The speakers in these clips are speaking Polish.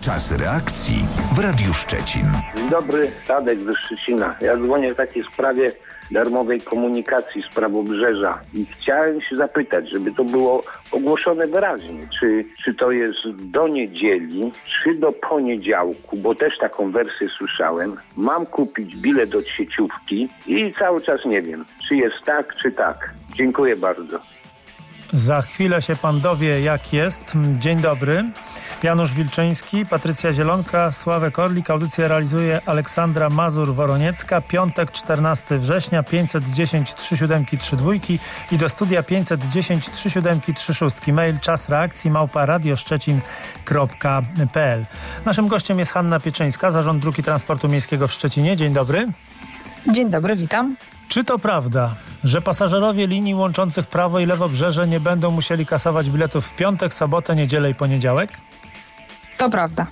Czas reakcji w Radiu Szczecin. Dzień dobry, Tadek ze Szczecina. Ja dzwonię w takiej sprawie darmowej komunikacji z Prawobrzeża i chciałem się zapytać, żeby to było ogłoszone wyraźnie, czy to jest do niedzieli, czy do poniedziałku, bo też taką wersję słyszałem. Mam kupić bilet do sieciówki i cały czas nie wiem, czy jest tak, czy tak. Dziękuję bardzo. Za chwilę się pan dowie, jak jest. Dzień dobry. Janusz Wilczyński, Patrycja Zielonka, Sławek Orlik. Audycję realizuje Aleksandra Mazur-Woroniecka. Piątek, 14 września, 510 3732 i do studia 510 3736. Mail czas reakcji @radioszczecin.pl. Naszym gościem jest Hanna Pieczyńska, Zarząd Dróg i Transportu Miejskiego w Szczecinie. Dzień dobry. Dzień dobry, witam. Czy to prawda, że pasażerowie linii łączących prawo i lewobrzeże nie będą musieli kasować biletów w piątek, sobotę, niedzielę i poniedziałek? To prawda.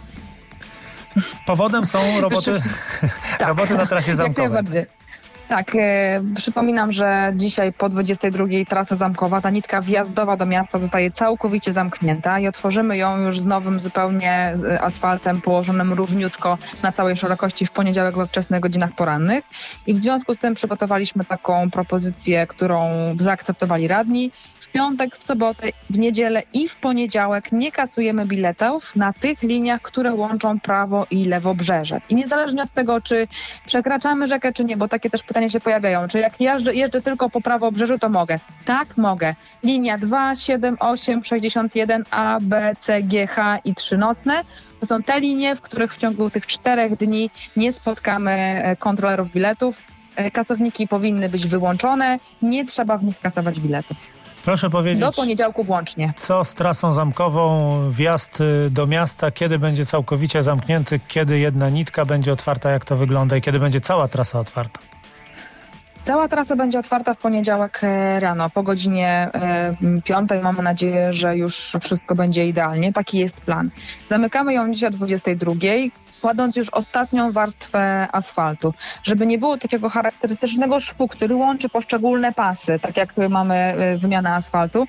Powodem są roboty, tak, roboty na trasie zamkowej. Jak najbardziej. Tak, przypominam, że dzisiaj po 22:00 trasa zamkowa, ta nitka wjazdowa do miasta zostaje całkowicie zamknięta i otworzymy ją już z nowym zupełnie asfaltem położonym równiutko na całej szerokości w poniedziałek we wczesnych godzinach porannych. I w związku z tym przygotowaliśmy taką propozycję, którą zaakceptowali radni. W piątek, w sobotę, w niedzielę i w poniedziałek nie kasujemy biletów na tych liniach, które łączą prawo i lewobrzeże. I niezależnie od tego, czy przekraczamy rzekę, czy nie, bo takie też pytania się pojawiają. Czy jak jeżdżę tylko po prawobrzeżu, to mogę? Tak, mogę. Linia 2, 7, 8, 61, A, B, C, G, H i 3 nocne. To są te linie, w których w ciągu tych 4 dni nie spotkamy kontrolerów biletów. Kasowniki powinny być wyłączone. Nie trzeba w nich kasować biletów. Proszę powiedzieć, do poniedziałku włącznie. Co z trasą zamkową, wjazd do miasta, kiedy będzie całkowicie zamknięty, kiedy jedna nitka będzie otwarta, jak to wygląda i kiedy będzie cała trasa otwarta? Cała trasa będzie otwarta w poniedziałek rano, po godzinie 5. Mamy nadzieję, że już wszystko będzie idealnie. Taki jest plan. Zamykamy ją dzisiaj o 22:00. Kładąc już ostatnią warstwę asfaltu, żeby nie było takiego charakterystycznego szwu, który łączy poszczególne pasy, tak jak mamy wymianę asfaltu.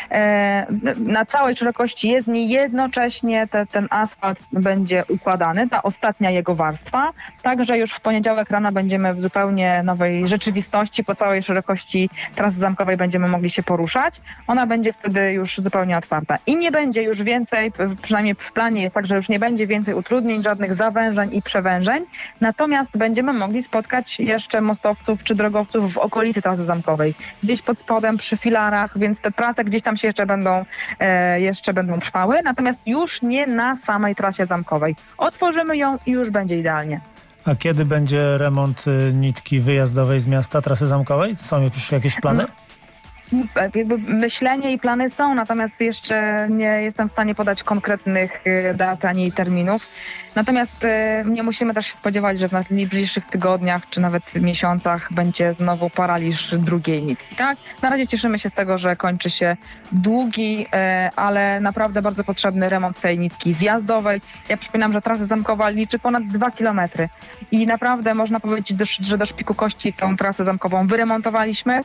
Na całej szerokości jezdni jednocześnie ten asfalt będzie układany, ta ostatnia jego warstwa, także już w poniedziałek rano będziemy w zupełnie nowej rzeczywistości, po całej szerokości trasy zamkowej będziemy mogli się poruszać. Ona będzie wtedy już zupełnie otwarta i nie będzie już więcej, przynajmniej w planie jest tak, że już nie będzie więcej utrudnień, żadnych zawężeń i przewężeń, natomiast będziemy mogli spotkać jeszcze mostowców czy drogowców w okolicy trasy zamkowej, gdzieś pod spodem, przy filarach, więc te prace gdzieś tam się jeszcze będą trwały, natomiast już nie na samej trasie zamkowej. Otworzymy ją i już będzie idealnie. A kiedy będzie remont nitki wyjazdowej z miasta, trasy zamkowej? Są już jakieś plany? Jakby myślenie i plany są, natomiast jeszcze nie jestem w stanie podać konkretnych dat ani terminów. Natomiast nie musimy też się spodziewać, że w najbliższych tygodniach czy nawet miesiącach będzie znowu paraliż drugiej nitki. Tak? Na razie cieszymy się z tego, że kończy się długi, ale naprawdę bardzo potrzebny remont tej nitki wjazdowej. Ja przypominam, że trasa zamkowa liczy ponad 2 kilometry i naprawdę można powiedzieć, że do szpiku kości tą trasę zamkową wyremontowaliśmy.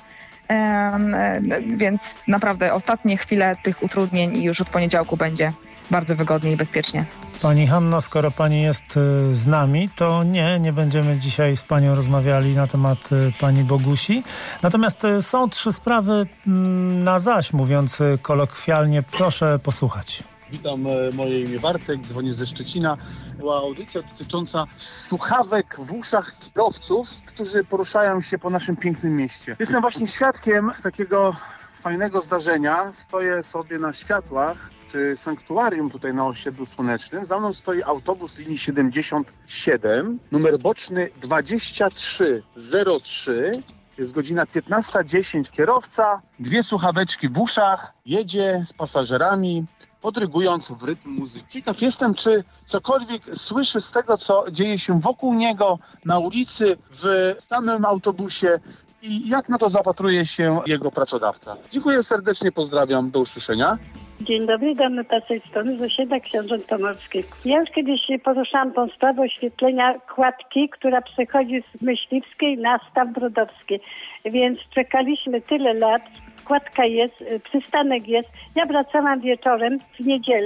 Więc naprawdę ostatnie chwile tych utrudnień i już od poniedziałku będzie bardzo wygodnie i bezpiecznie. Pani Hanno, skoro pani jest z nami, to nie będziemy dzisiaj z panią rozmawiali na temat pani Bogusi. Natomiast są 3 sprawy na zaś, mówiąc kolokwialnie. Proszę posłuchać. Witam, moje imię Bartek, dzwonię ze Szczecina. Była audycja dotycząca słuchawek w uszach kierowców, którzy poruszają się po naszym pięknym mieście. Jestem właśnie świadkiem takiego fajnego zdarzenia. Stoję sobie na światłach przy sanktuarium tutaj na osiedlu Słonecznym. Za mną stoi autobus linii 77, numer boczny 2303. Jest godzina 15:10. Kierowca, 2 słuchaweczki w uszach, jedzie z pasażerami, podrygując w rytm muzyki. Ciekaw jestem, czy cokolwiek słyszy z tego, co dzieje się wokół niego, na ulicy, w samym autobusie i jak na to zapatruje się jego pracodawca. Dziękuję serdecznie, pozdrawiam, do usłyszenia. Dzień dobry, Danuta z tej strony, z osiedla Książąt Pomorskich. Ja już kiedyś poruszałam tą sprawę oświetlenia kładki, która przechodzi z Myśliwskiej na Staw Brodowski, więc czekaliśmy tyle lat. Kładka jest, przystanek jest. Ja wracałam wieczorem w niedzielę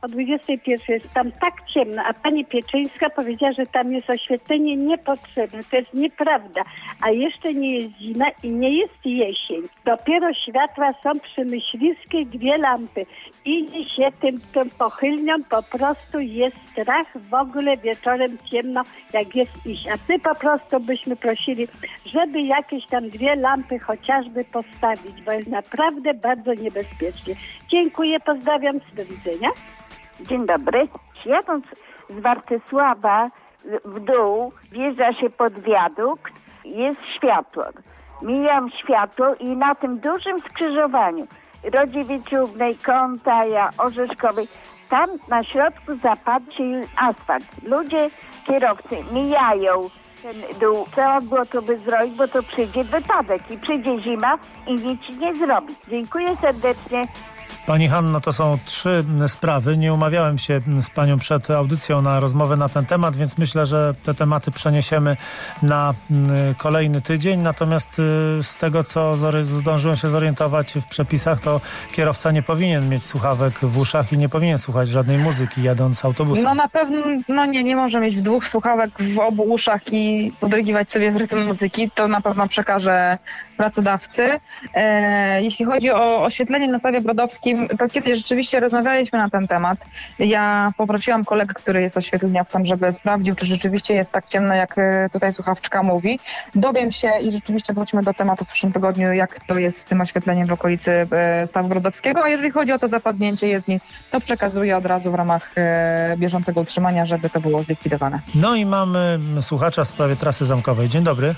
o 21 jest tam tak ciemno, a pani Pieczyńska powiedziała, że tam jest oświetlenie niepotrzebne. To jest nieprawda. A jeszcze nie jest zima i nie jest jesień. Dopiero światła są przy Myśliwskiej, 2 lampy. Idzie się tym pochylnią, po prostu jest strach, w ogóle wieczorem ciemno, jak jest iść. A my po prostu byśmy prosili, żeby jakieś tam 2 lampy chociażby postawić, bo jest naprawdę bardzo niebezpiecznie. Dziękuję, pozdrawiam, do widzenia. Dzień dobry. Jadąc z Wartysława w dół, wjeżdża się pod wiadukt, jest światło. Mijam światło i na tym dużym skrzyżowaniu Rodziewiczównej, Kątaja, Orzeszkowej, tam na środku zapadł się asfalt. Ludzie, kierowcy mijają ten dół. Trzeba było to by zrobić, bo to przyjdzie wypadek i przyjdzie zima i nic nie zrobi. Dziękuję serdecznie. Pani Hanno, to są 3 sprawy. Nie umawiałem się z panią przed audycją na rozmowę na ten temat, więc myślę, że te tematy przeniesiemy na kolejny tydzień. Natomiast z tego, co zdążyłem się zorientować w przepisach, to kierowca nie powinien mieć słuchawek w uszach i nie powinien słuchać żadnej muzyki jadąc autobusem. No na pewno nie może mieć 2 słuchawek w obu uszach i podrygiwać sobie w rytm muzyki. To na pewno przekaże pracodawcy. Jeśli chodzi o oświetlenie na Stawie Brodowskim, to kiedyś rzeczywiście rozmawialiśmy na ten temat. Ja poprosiłam kolegę, który jest oświetleniowcem, żeby sprawdził, czy rzeczywiście jest tak ciemno, jak tutaj słuchawczka mówi. Dowiem się i rzeczywiście wróćmy do tematu w przyszłym tygodniu, jak to jest z tym oświetleniem w okolicy Stawu Brodowskiego. A jeżeli chodzi o to zapadnięcie jezdni, to przekazuję od razu w ramach bieżącego utrzymania, żeby to było zlikwidowane. No i mamy słuchacza w sprawie trasy zamkowej. Dzień dobry.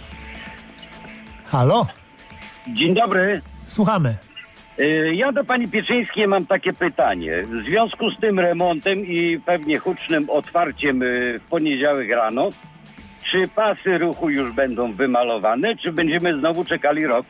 Halo? Dzień dobry. Słuchamy. Ja do pani Pieczyńskiej mam takie pytanie. W związku z tym remontem i pewnie hucznym otwarciem w poniedziałek rano, czy pasy ruchu już będą wymalowane, czy będziemy znowu czekali rok?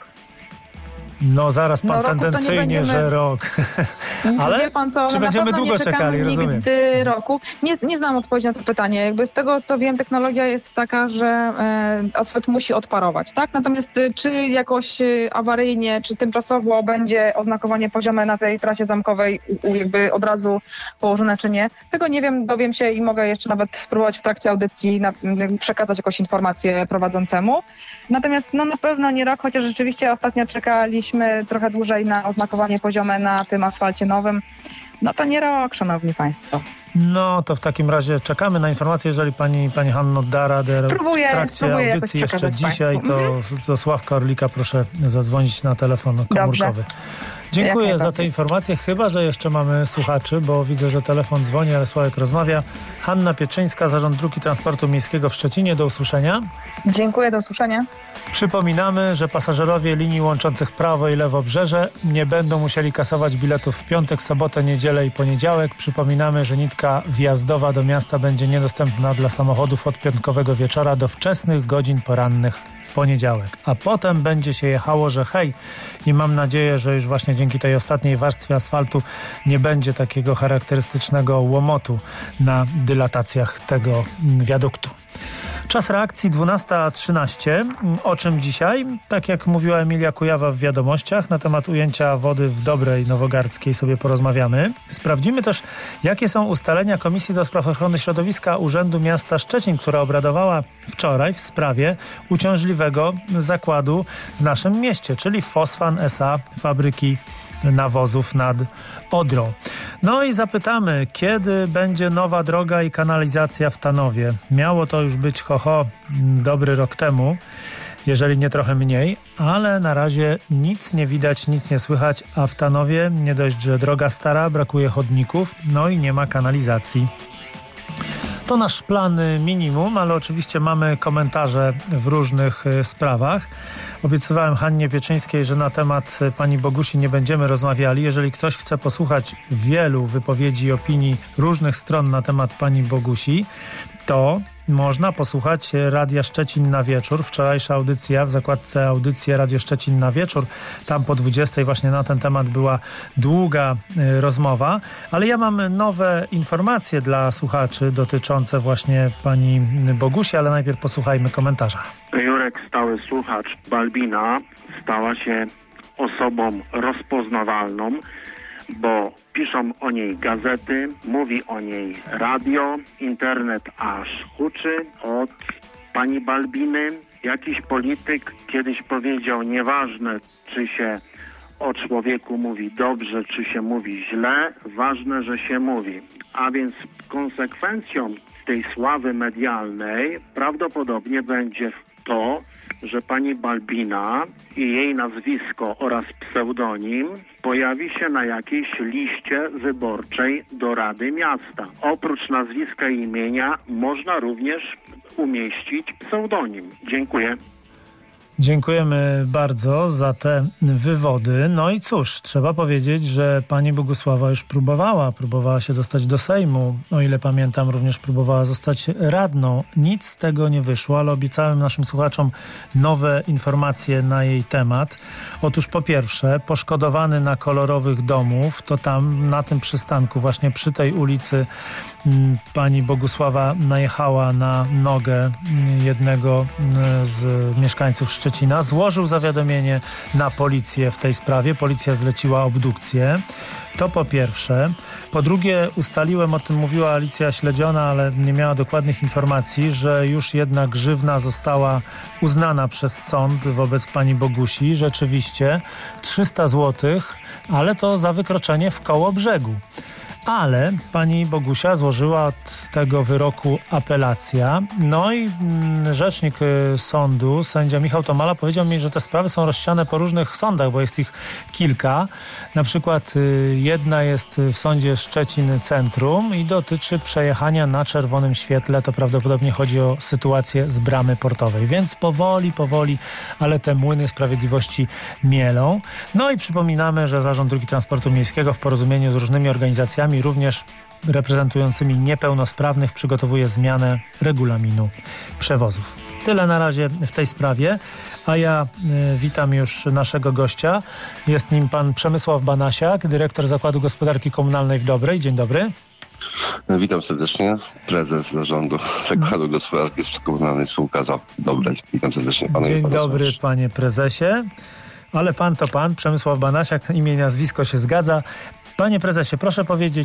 No zaraz pan roku tendencyjnie, będziemy... że rok. Ale wie pan co, czy będziemy długo czekali, rozumiem. Nigdy roku. Nie znam odpowiedzi na to pytanie. Jakby z tego, co wiem, technologia jest taka, że asfalt musi odparować, tak? Natomiast czy jakoś awaryjnie, czy tymczasowo będzie oznakowanie poziome na tej trasie zamkowej jakby od razu położone, czy nie? Tego nie wiem, dowiem się i mogę jeszcze nawet spróbować w trakcie audycji przekazać jakąś informację prowadzącemu. Natomiast na pewno nie rok, chociaż rzeczywiście ostatnio czekaliśmy trochę dłużej na oznakowanie poziome na tym asfalcie nowym. No to nie rok, szanowni państwo. No to w takim razie czekamy na informację, jeżeli pani Hanno da radę w trakcie audycji jeszcze dzisiaj, to do Sławka Orlika proszę zadzwonić na telefon komórkowy. Dobrze. Dziękuję za te informacje, chyba że jeszcze mamy słuchaczy, bo widzę, że telefon dzwoni, ale Sławek rozmawia. Hanna Pieczyńska, Zarząd Dróg i Transportu Miejskiego w Szczecinie. Do usłyszenia. Dziękuję, do usłyszenia. Przypominamy, że pasażerowie linii łączących prawo i lewobrzeże nie będą musieli kasować biletów w piątek, sobotę, niedzielę i poniedziałek. Przypominamy, że nitka wjazdowa do miasta będzie niedostępna dla samochodów od piątkowego wieczora do wczesnych godzin porannych w poniedziałek. A potem będzie się jechało, że hej, i mam nadzieję, że już właśnie dzięki tej ostatniej warstwie asfaltu nie będzie takiego charakterystycznego łomotu na dylatacjach tego wiaduktu. Czas reakcji 12:13. O czym dzisiaj? Tak jak mówiła Emilia Kujawa w wiadomościach, na temat ujęcia wody w Dobrej Nowogardzkiej sobie porozmawiamy. Sprawdzimy też, jakie są ustalenia Komisji do Spraw Ochrony Środowiska Urzędu Miasta Szczecin, która obradowała wczoraj w sprawie uciążliwego zakładu w naszym mieście, czyli Fosfan S.A. fabryki nawozów nad Odrą. No i zapytamy, kiedy będzie nowa droga i kanalizacja w Tanowie. Miało to już być dobry rok temu, jeżeli nie trochę mniej, ale na razie nic nie widać, nic nie słychać, a w Tanowie nie dość, że droga stara, brakuje chodników, no i nie ma kanalizacji. To nasz plan minimum, ale oczywiście mamy komentarze w różnych sprawach. Obiecywałem Hannie Pieczyńskiej, że na temat pani Bogusi nie będziemy rozmawiali. Jeżeli ktoś chce posłuchać wielu wypowiedzi i opinii różnych stron na temat pani Bogusi, to można posłuchać Radia Szczecin na wieczór. Wczorajsza audycja w zakładce audycje Radio Szczecin na wieczór. Tam po 20 właśnie na ten temat była długa rozmowa. Ale ja mam nowe informacje dla słuchaczy dotyczące właśnie pani Bogusi, ale najpierw posłuchajmy komentarza. Jurek, stały słuchacz. Balbina stała się osobą rozpoznawalną bo piszą o niej gazety, mówi o niej radio, internet aż huczy od pani Balbiny. Jakiś polityk kiedyś powiedział, nieważne czy się o człowieku mówi dobrze, czy się mówi źle, ważne, że się mówi. A więc konsekwencją tej sławy medialnej prawdopodobnie będzie to, że pani Balbina i jej nazwisko oraz pseudonim pojawi się na jakiejś liście wyborczej do Rady Miasta. Oprócz nazwiska i imienia można również umieścić pseudonim. Dziękuję. Dziękujemy bardzo za te wywody. No i cóż, trzeba powiedzieć, że pani Bogusława już próbowała się dostać do Sejmu. O ile pamiętam, również próbowała zostać radną. Nic z tego nie wyszło, ale obiecałem naszym słuchaczom nowe informacje na jej temat. Otóż po pierwsze, poszkodowany na Kolorowych Domów, to tam na tym przystanku, właśnie przy tej ulicy, pani Bogusława najechała na nogę jednego z mieszkańców Szczecina, złożył zawiadomienie na policję w tej sprawie. Policja zleciła obdukcję. To po pierwsze. Po drugie, ustaliłem, o tym mówiła Alicja Śledziona, ale nie miała dokładnych informacji, że już jedna grzywna została uznana przez sąd wobec pani Bogusi. Rzeczywiście 300 zł, ale to za wykroczenie w koło brzegu. Ale pani Bogusia złożyła od tego wyroku apelacja. No i rzecznik sądu, sędzia Michał Tomala, powiedział mi, że te sprawy są rozsiane po różnych sądach, bo jest ich kilka. Na przykład jedna jest w sądzie Szczecin Centrum i dotyczy przejechania na czerwonym świetle. To prawdopodobnie chodzi o sytuację z bramy portowej. Więc powoli, ale te młyny sprawiedliwości mielą. No i przypominamy, że Zarząd Dróg Transportu Miejskiego w porozumieniu z różnymi organizacjami, również reprezentującymi niepełnosprawnych, przygotowuje zmianę regulaminu przewozów. Tyle na razie w tej sprawie, a ja witam już naszego gościa. Jest nim pan Przemysław Banasiak, dyrektor Zakładu Gospodarki Komunalnej w Dobrej. Dzień dobry. Witam serdecznie. Prezes Zarządu Zakładu Gospodarki Komunalnej Spółka Dobrej. Witam serdecznie pana. Dzień dobry, panie prezesie. Ale pan to pan, Przemysław Banasiak, imię i nazwisko się zgadza. Panie prezesie, proszę powiedzieć,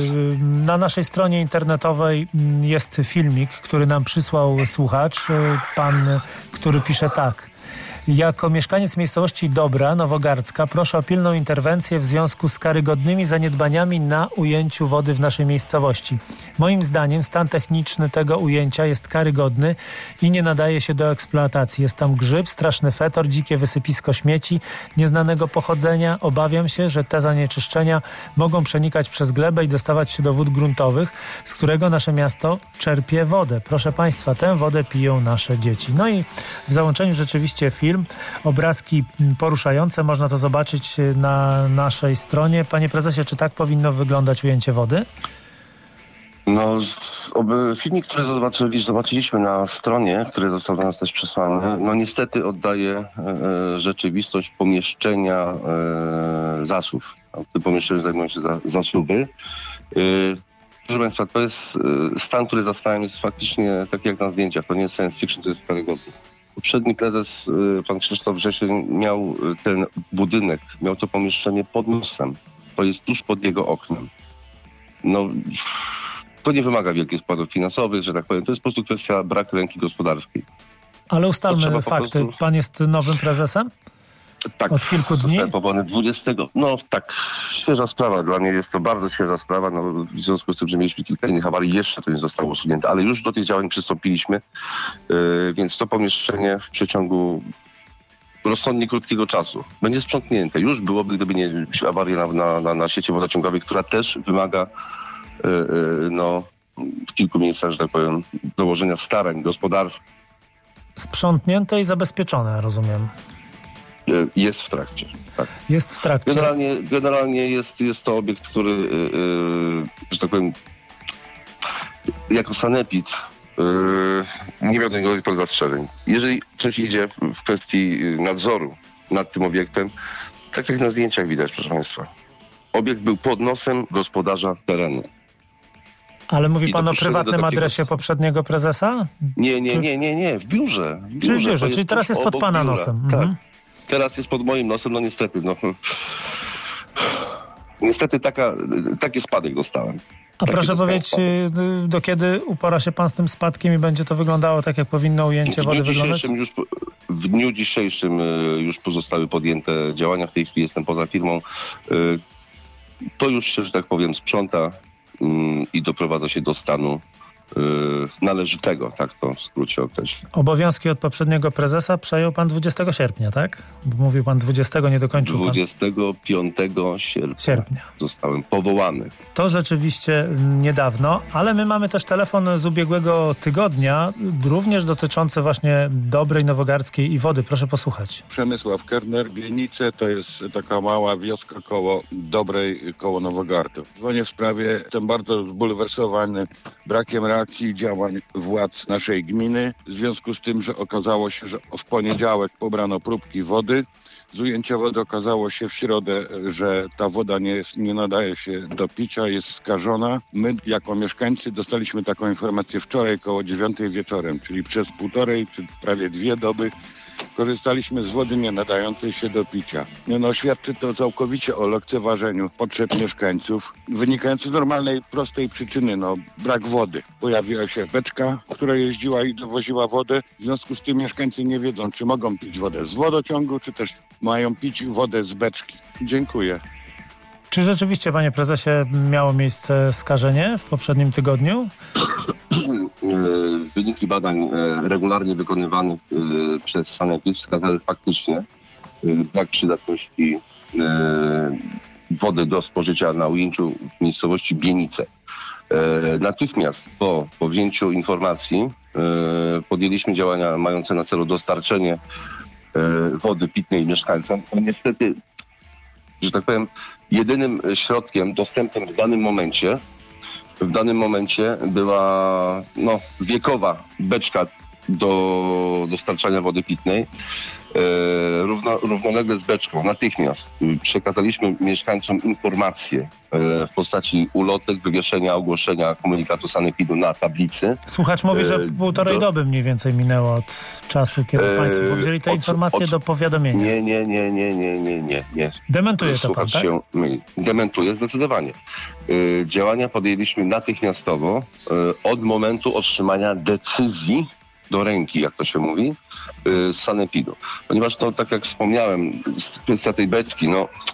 na naszej stronie internetowej jest filmik, który nam przysłał słuchacz, pan, który pisze tak. Jako mieszkaniec miejscowości Dobra, Nowogardzka, proszę o pilną interwencję w związku z karygodnymi zaniedbaniami na ujęciu wody w naszej miejscowości. Moim zdaniem stan techniczny tego ujęcia jest karygodny i nie nadaje się do eksploatacji. Jest tam grzyb, straszny fetor, dzikie wysypisko śmieci nieznanego pochodzenia. Obawiam się, że te zanieczyszczenia mogą przenikać przez glebę i dostawać się do wód gruntowych, z którego nasze miasto czerpie wodę. Proszę państwa, tę wodę piją nasze dzieci. No i w załączeniu rzeczywiście film, obrazki poruszające, można to zobaczyć na naszej stronie. Panie prezesie, czy tak powinno wyglądać ujęcie wody? No, filmik, który zobaczyliśmy na stronie, który został do nas też przesłany, no niestety oddaje rzeczywistość pomieszczenia zasów. W tym pomieszczeniu znajdują się zasuwy. Proszę państwa, to jest stan, który zastałem, jest faktycznie taki jak na zdjęciach. To nie jest science fiction, to jest karygodny. Poprzedni prezes, pan Krzysztof Wrzesień, miał ten budynek, miał to pomieszczenie pod nosem. To jest tuż pod jego oknem. No, to nie wymaga wielkich składów finansowych, że tak powiem. To jest po prostu kwestia braku ręki gospodarskiej. Ale ustalmy fakty. Pan jest nowym prezesem? Tak. Od kilku dni? Zostałem powołany 20. No tak, świeża sprawa. Dla mnie jest to bardzo świeża sprawa. No, w związku z tym, że mieliśmy kilka innych awarii, jeszcze to nie zostało usunięte, ale już do tych działań przystąpiliśmy. Więc to pomieszczenie w przeciągu rozsądnie krótkiego czasu będzie sprzątnięte. Już byłoby, gdyby nie awaria na sieci wodociągowej, która też wymaga w kilku miejscach, że tak powiem, dołożenia starań gospodarskich. Sprzątnięte i zabezpieczone, rozumiem. Jest w trakcie. Tak. Jest w trakcie. Generalnie jest to obiekt, który, że tak powiem, jako sanepid nie miał do niego żadnych zastrzeżeń. Jeżeli coś idzie w kwestii nadzoru nad tym obiektem, tak jak na zdjęciach widać, proszę państwa, obiekt był pod nosem gospodarza terenu. Ale mówi pan o prywatnym adresie poprzedniego prezesa? Nie, w biurze. Czyli w biurze, czyli teraz jest pod pana nosem. Tak. Teraz jest pod moim nosem, no niestety. niestety taki spadek dostałem. A proszę powiedzieć, do kiedy upora się pan z tym spadkiem i będzie to wyglądało tak, jak powinno ujęcie wody wyglądać? W dniu dzisiejszym już pozostały podjęte działania. W tej chwili jestem poza firmą. To już się, że tak powiem, sprząta i doprowadza się do stanu należytego, tak to w skrócie określę. Obowiązki od poprzedniego prezesa przejął pan 20 sierpnia, tak? Bo mówił pan 20, nie dokończył pan. 25 sierpnia zostałem powołany. To rzeczywiście niedawno, ale my mamy też telefon z ubiegłego tygodnia, również dotyczący właśnie Dobrej Nowogardzkiej i wody. Proszę posłuchać. Przemysław Kerner, Bienice, to jest taka mała wioska koło Dobrej, koło Nowogardu. Dzwonię w sprawie, jestem bardzo zbulwersowany brakiem reakcji i działań władz naszej gminy, w związku z tym, że okazało się, że w poniedziałek pobrano próbki wody. Z ujęcia wody okazało się w środę, że ta woda nie nadaje się do picia, jest skażona. My jako mieszkańcy dostaliśmy taką informację wczoraj koło 9 wieczorem, czyli przez 1,5 czy prawie 2 doby korzystaliśmy z wody nie nadającej się do picia. Świadczy to całkowicie o lekceważeniu potrzeb mieszkańców, wynikający z normalnej, prostej przyczyny, brak wody. Pojawiła się beczka, która jeździła i dowoziła wodę. W związku z tym mieszkańcy nie wiedzą, czy mogą pić wodę z wodociągu, czy też mają pić wodę z beczki. Dziękuję. Czy rzeczywiście, panie prezesie, miało miejsce skażenie w poprzednim tygodniu? Wyniki badań regularnie wykonywanych przez sanepid wskazały faktycznie brak przydatności wody do spożycia na ujęciu w miejscowości Bienice. Natychmiast po powzięciu informacji podjęliśmy działania mające na celu dostarczenie wody pitnej mieszkańcom. Niestety, że tak powiem, jedynym środkiem dostępnym w danym momencie była wiekowa beczka do dostarczania wody pitnej. Równolegle z beczką natychmiast przekazaliśmy mieszkańcom informacje w postaci ulotek, wywieszenia, ogłoszenia komunikatu sanepidu na tablicy. Słuchacz mówi, że 1,5 doby mniej więcej minęło od czasu, kiedy państwo powzięli te informacje do powiadomienia. Nie. Dementuje to pan, tak? Dementuje zdecydowanie. Działania podjęliśmy natychmiastowo od momentu otrzymania decyzji do ręki, jak to się mówi, z sanepidu. Ponieważ to, tak jak wspomniałem, kwestia tej beczki,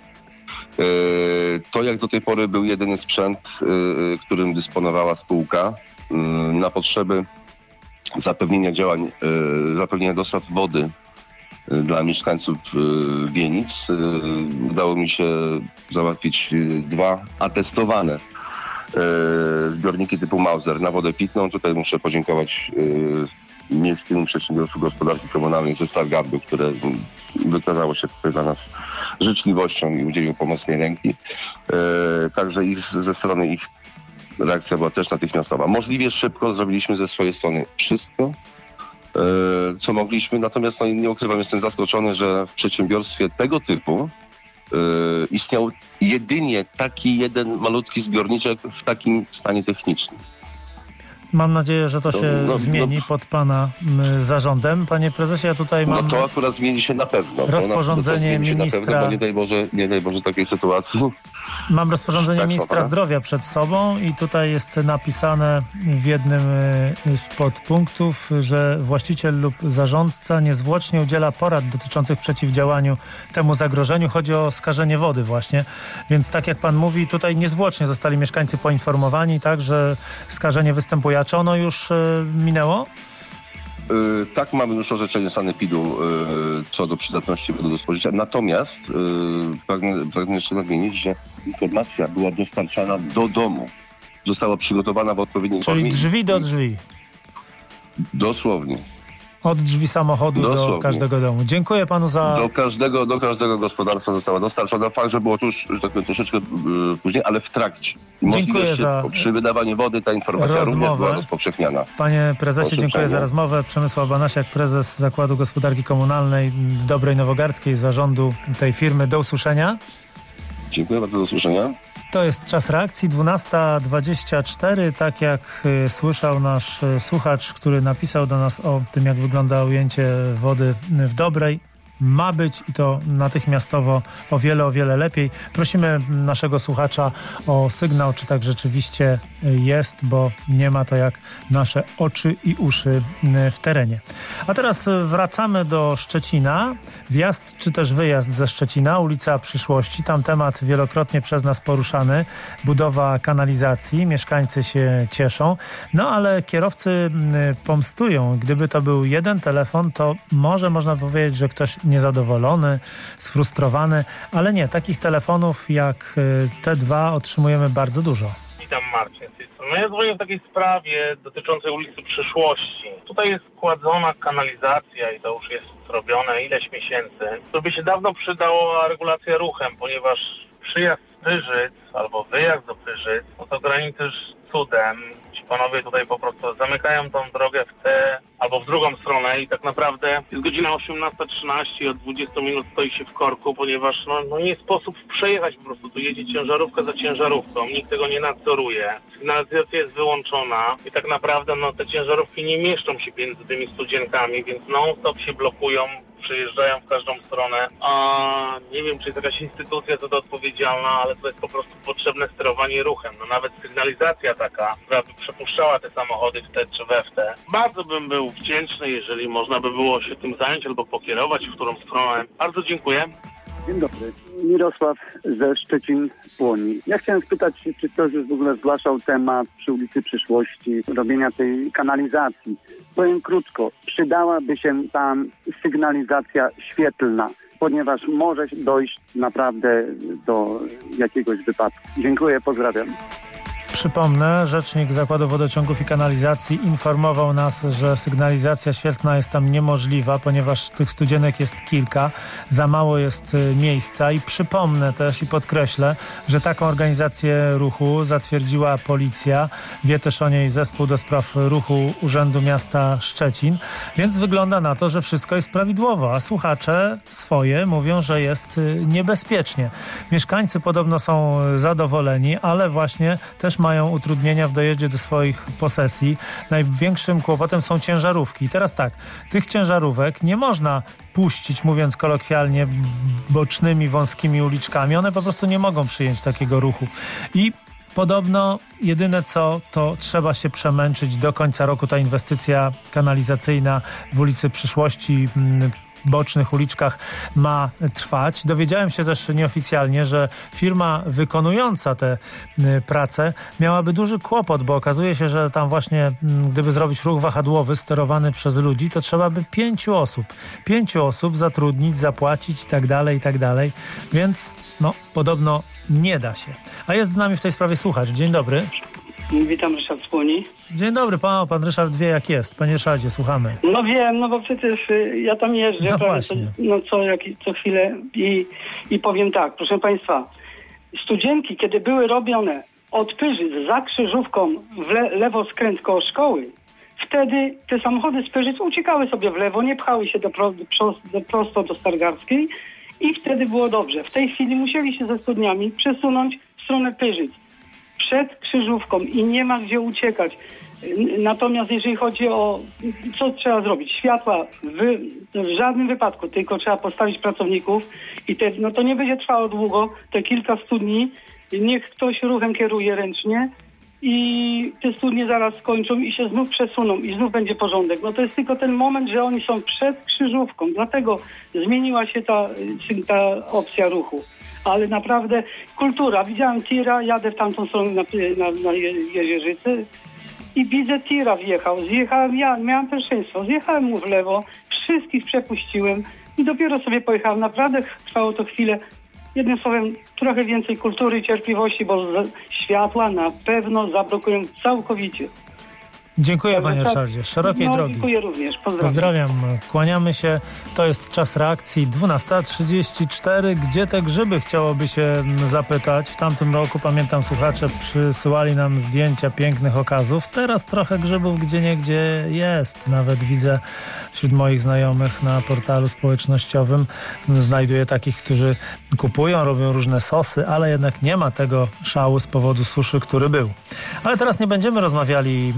to jak do tej pory był jedyny sprzęt, którym dysponowała spółka na potrzeby zapewnienia działań, zapewnienia dostaw wody dla mieszkańców Bienic. Udało mi się załatwić 2 atestowane zbiorniki typu Mauser na wodę pitną. Tutaj muszę podziękować Miejskiemu Przedsiębiorstwu Gospodarki Komunalnej ze Stargardu, które wykazało się tutaj dla nas życzliwością i udzieliło pomocnej ręki. Także ze strony ich reakcja była też natychmiastowa. Możliwie szybko zrobiliśmy ze swojej strony wszystko, co mogliśmy, natomiast nie ukrywam, jestem zaskoczony, że w przedsiębiorstwie tego typu istniał jedynie taki jeden malutki zbiorniczek w takim stanie technicznym. Mam nadzieję, że to się zmieni pod pana zarządem. Panie prezesie, ja tutaj mam... to akurat zmieni się na pewno. Rozporządzenie ministra... Na pewno, bo nie daj Boże takiej sytuacji. Mam rozporządzenie ministra zdrowia przed sobą i tutaj jest napisane w jednym z podpunktów, że właściciel lub zarządca niezwłocznie udziela porad dotyczących przeciwdziałaniu temu zagrożeniu. Chodzi o skażenie wody właśnie. Więc tak jak pan mówi, tutaj niezwłocznie zostali mieszkańcy poinformowani, tak, że skażenie występuje. A czy ono już minęło? Tak, mamy już orzeczenie sanepidu co do przydatności wody do spożycia. Natomiast pragnę jeszcze nadmienić, że informacja była dostarczana do domu. Została przygotowana w odpowiedniej formie. Czyli drzwi do drzwi. Dosłownie. Od drzwi samochodu do każdego domu. Dziękuję panu za... Do każdego gospodarstwa została dostarczona. Fakt, że było to już, że tak powiem, troszeczkę później, ale w trakcie. Dziękuję za przy wydawaniu wody ta informacja również była rozpowszechniana. Panie prezesie, dziękuję za rozmowę. Przemysław Banasiak, prezes Zakładu Gospodarki Komunalnej w Dobrej Nowogardzkiej, zarządu tej firmy. Do usłyszenia. Dziękuję bardzo, do usłyszenia. To jest czas reakcji, 12:24. Tak jak słyszał nasz słuchacz, który napisał do nas o tym, jak wygląda ujęcie wody w Dobrej. ma być i to natychmiastowo o wiele lepiej. Prosimy naszego słuchacza o sygnał, czy tak rzeczywiście jest, bo nie ma to jak nasze oczy i uszy w terenie. A teraz wracamy do Szczecina. Wjazd czy też wyjazd ze Szczecina, ulica Przyszłości. Tam temat wielokrotnie przez nas poruszany. Budowa kanalizacji. Mieszkańcy się cieszą. No ale kierowcy pomstują. Gdyby to był jeden telefon, to może można powiedzieć, że ktoś niezadowolony, sfrustrowany, ale nie. Takich telefonów jak te dwa otrzymujemy bardzo dużo. Witam, Marcin. No ja dzwonię w takiej sprawie dotyczącej ulicy Przyszłości. Tutaj jest kładzona kanalizacja i to już jest zrobione ileś miesięcy. To by się dawno przydała regulacja ruchem, ponieważ przyjazd z Pyrzyc albo wyjazd do Pyrzyc, no to graniczy cudem. Ci panowie tutaj po prostu zamykają tą drogę w tę albo w drugą stronę i tak naprawdę jest godzina 18:13 i od 20 minut stoi się w korku, ponieważ no nie sposób przejechać po prostu. Tu jedzie ciężarówka za ciężarówką, nikt tego nie nadzoruje. Sygnalizacja jest wyłączona i tak naprawdę te ciężarówki nie mieszczą się między tymi studzienkami, więc non-stop się blokują, przejeżdżają w każdą stronę, a nie wiem, czy jest jakaś instytucja za to odpowiedzialna, ale to jest po prostu potrzebne sterowanie ruchem. No nawet sygnalizacja taka, która by przepuszczała te samochody w te czy we w te. Bardzo bym był wdzięczny, jeżeli można by było się tym zająć albo pokierować, w którą stronę. Bardzo dziękuję. Dzień dobry. Mirosław ze Szczecin-Płoni. Ja chciałem spytać, czy ktoś już w ogóle zgłaszał temat przy ulicy Przyszłości robienia tej kanalizacji. Powiem krótko, przydałaby się tam sygnalizacja świetlna, ponieważ może dojść naprawdę do jakiegoś wypadku. Dziękuję, pozdrawiam. Przypomnę, rzecznik Zakładu Wodociągów i Kanalizacji informował nas, że sygnalizacja świetlna jest tam niemożliwa, ponieważ tych studzienek jest kilka, za mało jest miejsca i przypomnę też i podkreślę, że taką organizację ruchu zatwierdziła policja, wie też o niej Zespół do Spraw Ruchu Urzędu Miasta Szczecin, więc wygląda na to, że wszystko jest prawidłowo, a słuchacze swoje mówią, że jest niebezpiecznie. Mieszkańcy podobno są zadowoleni, ale właśnie też mają utrudnienia w dojeździe do swoich posesji. Największym kłopotem są ciężarówki. I teraz tak, tych ciężarówek nie można puścić, mówiąc kolokwialnie, bocznymi, wąskimi uliczkami. One po prostu nie mogą przyjąć takiego ruchu. I podobno jedyne co, to trzeba się przemęczyć do końca roku. Ta inwestycja kanalizacyjna w ulicy Przyszłości, bocznych uliczkach ma trwać. Dowiedziałem się też nieoficjalnie, że firma wykonująca te prace miałaby duży kłopot, bo okazuje się, że tam właśnie, gdyby zrobić ruch wahadłowy sterowany przez ludzi, to trzeba by 5 osób zatrudnić, zapłacić i tak dalej, więc podobno nie da się. A jest z nami w tej sprawie słuchacz. Dzień dobry. Witam, Ryszard z Płoni. Dzień dobry, pan Ryszard wie jak jest. Panie Ryszardzie, słuchamy. No wiem, bo przecież ja tam jeżdżę co chwilę i powiem tak, proszę Państwa, studzienki, kiedy były robione od Pyrzyc za Krzyżówką w lewo skręt koło szkoły, wtedy te samochody z Pyrzyc uciekały sobie w lewo, nie pchały się prosto do Stargardzkiej i wtedy było dobrze. W tej chwili musieli się ze studniami przesunąć w stronę Pyrzyc przed Krzyżówką i nie ma gdzie uciekać. Natomiast jeżeli chodzi o co trzeba zrobić, światła w żadnym wypadku, tylko trzeba postawić pracowników i to nie będzie trwało długo, te kilka studni, niech ktoś ruchem kieruje ręcznie i te studnie zaraz skończą i się znów przesuną i znów będzie porządek. To jest tylko ten moment, że oni są przed Krzyżówką, dlatego zmieniła się ta opcja ruchu. Ale naprawdę kultura. Widziałem tira, jadę w tamtą stronę na Jezierzycy i widzę tira wjechał. Zjechałem ja, miałem pierwszeństwo. Zjechałem mu w lewo, wszystkich przepuściłem i dopiero sobie pojechałem. Naprawdę trwało to chwilę. Jednym słowem, trochę więcej kultury i cierpliwości, bo światła na pewno zablokują całkowicie. Dziękuję, panie Ryszardzie. Szerokiej drogi. Dziękuję również. Pozdrawiam. Kłaniamy się. To jest czas reakcji. 12:34. Gdzie te grzyby, chciałoby się zapytać. W tamtym roku, pamiętam, słuchacze przysyłali nam zdjęcia pięknych okazów. Teraz trochę grzybów gdzieniegdzie jest. Nawet widzę wśród moich znajomych na portalu społecznościowym. Znajduję takich, którzy kupują, robią różne sosy, ale jednak nie ma tego szału z powodu suszy, który był. Ale teraz nie będziemy rozmawiali o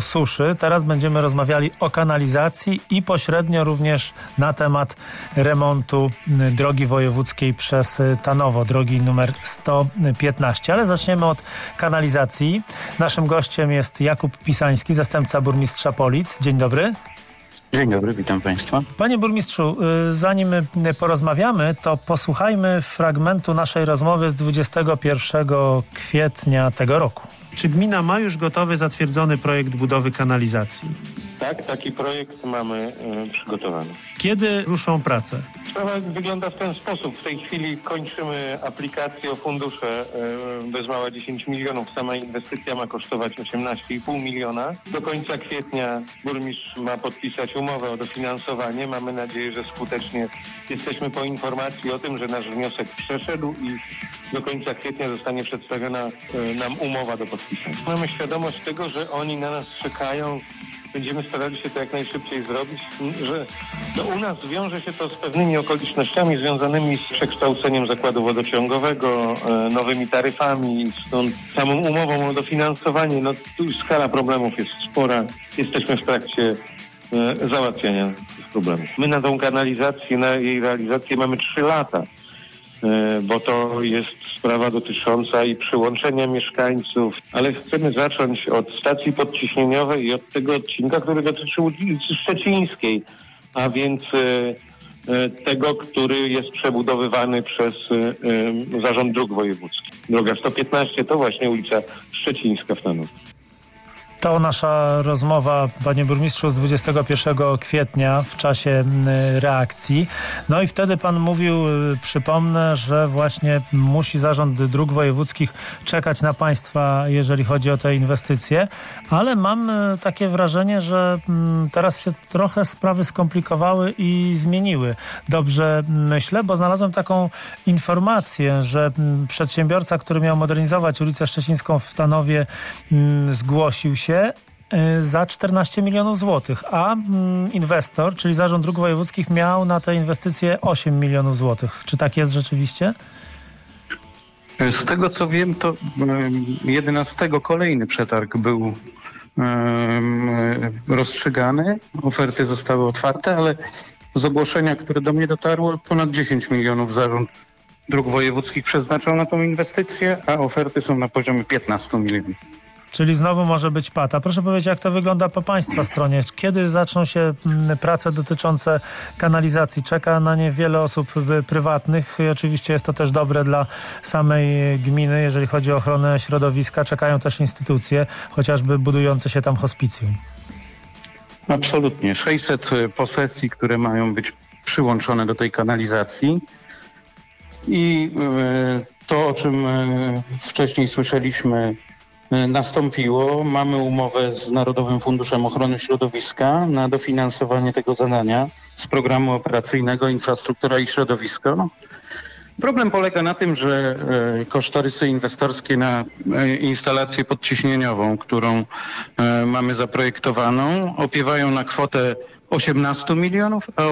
suszy. Teraz będziemy rozmawiali o kanalizacji i pośrednio również na temat remontu drogi wojewódzkiej przez Tanowo, drogi numer 115. Ale zaczniemy od kanalizacji. Naszym gościem jest Jakub Pisański, zastępca burmistrza Polic. Dzień dobry. Dzień dobry, witam Państwa. Panie burmistrzu, zanim porozmawiamy, to posłuchajmy fragmentu naszej rozmowy z 21 kwietnia tego roku. Czy gmina ma już gotowy, zatwierdzony projekt budowy kanalizacji? Tak, taki projekt mamy przygotowany. Kiedy ruszą prace? Sprawa wygląda w ten sposób. W tej chwili kończymy aplikację o fundusze bez mała 10 milionów. Sama inwestycja ma kosztować 18,5 miliona. Do końca kwietnia burmistrz ma podpisać umowę o dofinansowanie. Mamy nadzieję, że skutecznie jesteśmy po informacji o tym, że nasz wniosek przeszedł i do końca kwietnia zostanie przedstawiona nam umowa do podpisania. Mamy świadomość tego, że oni na nas czekają. Będziemy starali się to jak najszybciej zrobić, że u nas wiąże się to z pewnymi okolicznościami związanymi z przekształceniem zakładu wodociągowego, nowymi taryfami, stąd samą umową o dofinansowanie. No tu skala problemów jest spora. Jesteśmy w trakcie załatwiania tych problemów. My na tą kanalizację, na jej realizację mamy 3 lata, bo to jest sprawa dotycząca i przyłączenia mieszkańców, ale chcemy zacząć od stacji podciśnieniowej i od tego odcinka, który dotyczy ulicy Szczecińskiej, a więc tego, który jest przebudowywany przez Zarząd Dróg Wojewódzkich. Droga 115 to właśnie ulica Szczecińska w Tanowie. To nasza rozmowa, panie burmistrzu, z 21 kwietnia w czasie reakcji. No i wtedy pan mówił, przypomnę, że właśnie musi Zarząd Dróg Wojewódzkich czekać na państwa, jeżeli chodzi o te inwestycje, ale mam takie wrażenie, że teraz się trochę sprawy skomplikowały i zmieniły. Dobrze myślę, bo znalazłem taką informację, że przedsiębiorca, który miał modernizować ulicę Szczecińską w Tanowie, zgłosił się za 14 milionów złotych, a inwestor, czyli Zarząd Dróg Wojewódzkich, miał na te inwestycje 8 milionów złotych. Czy tak jest rzeczywiście? Z tego co wiem, to 11 kolejny przetarg był rozstrzygany, oferty zostały otwarte, ale z ogłoszenia, które do mnie dotarło, ponad 10 milionów Zarząd Dróg Wojewódzkich przeznaczał na tą inwestycję, a oferty są na poziomie 15 milionów. Czyli znowu może być pata. Proszę powiedzieć, jak to wygląda po państwa stronie? Kiedy zaczną się prace dotyczące kanalizacji? Czeka na nie wiele osób prywatnych i oczywiście jest to też dobre dla samej gminy, jeżeli chodzi o ochronę środowiska. Czekają też instytucje, chociażby budujące się tam hospicjum. Absolutnie. 600 posesji, które mają być przyłączone do tej kanalizacji. I to, o czym wcześniej słyszeliśmy, nastąpiło. Mamy umowę z Narodowym Funduszem Ochrony Środowiska na dofinansowanie tego zadania z programu operacyjnego Infrastruktura i Środowisko. Problem polega na tym, że kosztorysy inwestorskie na instalację podciśnieniową, którą mamy zaprojektowaną, opiewają na kwotę 18 milionów, a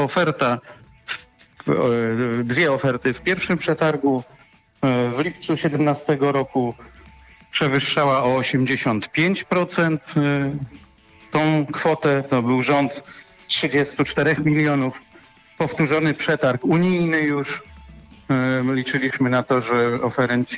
dwie oferty w pierwszym przetargu w lipcu 2017 roku przewyższała o 85% tą kwotę. To był rząd 34 milionów. Powtórzony przetarg unijny już. Liczyliśmy na to, że oferenci,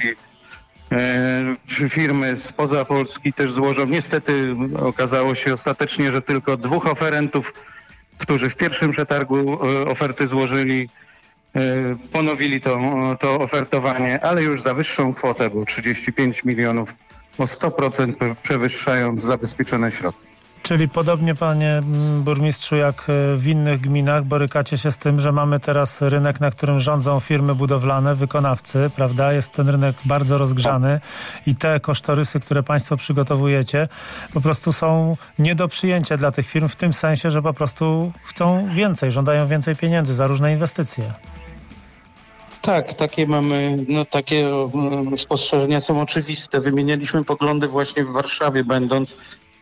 firmy spoza Polski też złożą. Niestety okazało się ostatecznie, że tylko 2 oferentów, którzy w pierwszym przetargu oferty złożyli, ponowili to ofertowanie, ale już za wyższą kwotę, bo 35 milionów, o 100% przewyższając zabezpieczone środki. Czyli podobnie, panie burmistrzu, jak w innych gminach borykacie się z tym, że mamy teraz rynek, na którym rządzą firmy budowlane, wykonawcy, prawda? Jest ten rynek bardzo rozgrzany i te kosztorysy, które państwo przygotowujecie, po prostu są nie do przyjęcia dla tych firm w tym sensie, że po prostu chcą więcej, żądają więcej pieniędzy za różne inwestycje. Tak, takie mamy, takie spostrzeżenia są oczywiste. Wymienialiśmy poglądy właśnie w Warszawie, będąc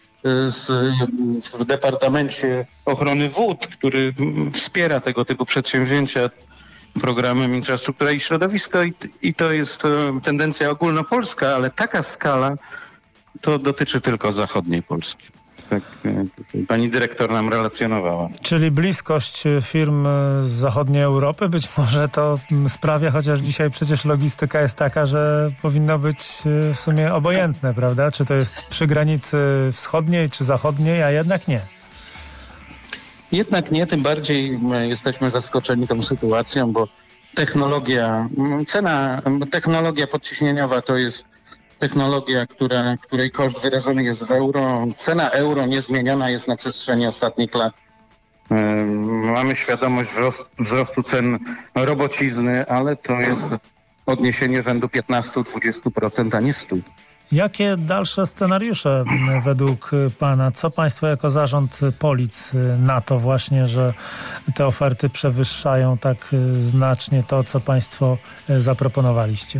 w Departamencie Ochrony Wód, który wspiera tego typu przedsięwzięcia programem Infrastruktura i Środowisko i to jest tendencja ogólnopolska, ale taka skala to dotyczy tylko zachodniej Polski. Tak pani dyrektor nam relacjonowała. Czyli bliskość firm z zachodniej Europy być może to sprawia, chociaż dzisiaj przecież logistyka jest taka, że powinno być w sumie obojętne, prawda? Czy to jest przy granicy wschodniej czy zachodniej, a jednak nie. Jednak nie, tym bardziej jesteśmy zaskoczeni tą sytuacją, bo technologia podciśnieniowa to jest technologia, której koszt wyrażony jest w euro. Cena euro niezmieniona jest na przestrzeni ostatnich lat. Mamy świadomość wzrostu cen robocizny, ale to jest odniesienie rzędu 15-20%, a nie 100%. Jakie dalsze scenariusze według pana? Co państwo jako zarząd Polic na to właśnie, że te oferty przewyższają tak znacznie to, co państwo zaproponowaliście?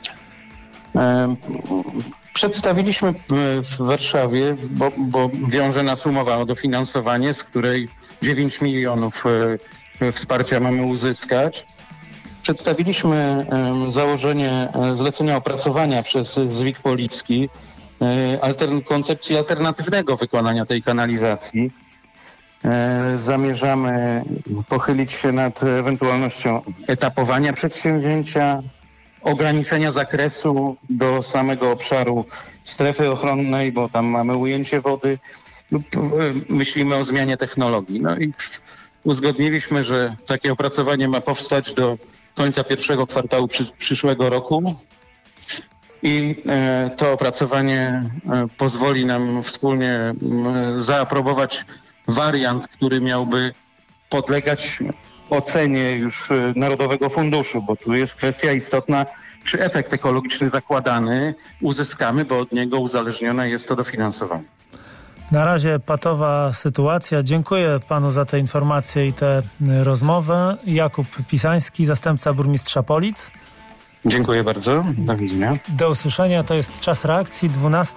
Przedstawiliśmy w Warszawie, bo wiąże nas umowa o dofinansowanie, z której 9 milionów wsparcia mamy uzyskać. Przedstawiliśmy założenie zlecenia opracowania przez ZWIK Policki koncepcji alternatywnego wykonania tej kanalizacji. Zamierzamy pochylić się nad ewentualnością etapowania przedsięwzięcia, ograniczenia zakresu do samego obszaru strefy ochronnej, bo tam mamy ujęcie wody, lub myślimy o zmianie technologii. No i uzgodniliśmy, że takie opracowanie ma powstać do końca pierwszego kwartału przyszłego roku i to opracowanie pozwoli nam wspólnie zaaprobować wariant, który miałby podlegać ocenie już Narodowego Funduszu, bo tu jest kwestia istotna, czy efekt ekologiczny zakładany uzyskamy, bo od niego uzależnione jest to dofinansowanie. Na razie patowa sytuacja. Dziękuję panu za te informacje i tę rozmowę. Jakub Pisański, zastępca burmistrza Polic. Dziękuję bardzo. Do widzenia. Do usłyszenia. To jest czas reakcji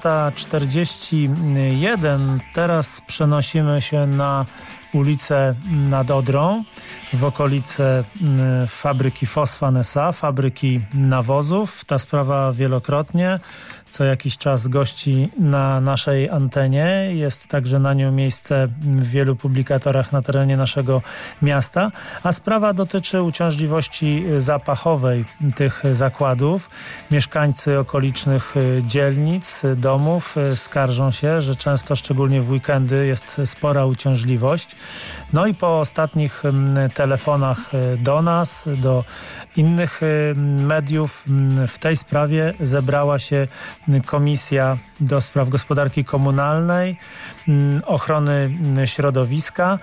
12:41. Teraz przenosimy się na ulicę nad Odrą, w okolice fabryki Fosfan S.A., fabryki nawozów. Ta sprawa wielokrotnie, co jakiś czas gości na naszej antenie. Jest także na nią miejsce w wielu publikatorach na terenie naszego miasta. A sprawa dotyczy uciążliwości zapachowej tych zakładów. Mieszkańcy okolicznych dzielnic, domów skarżą się, że często, szczególnie w weekendy, jest spora uciążliwość. No i po ostatnich telefonach do nas, do innych mediów w tej sprawie zebrała się Komisja do Spraw Gospodarki Komunalnej, Ochrony Środowiska.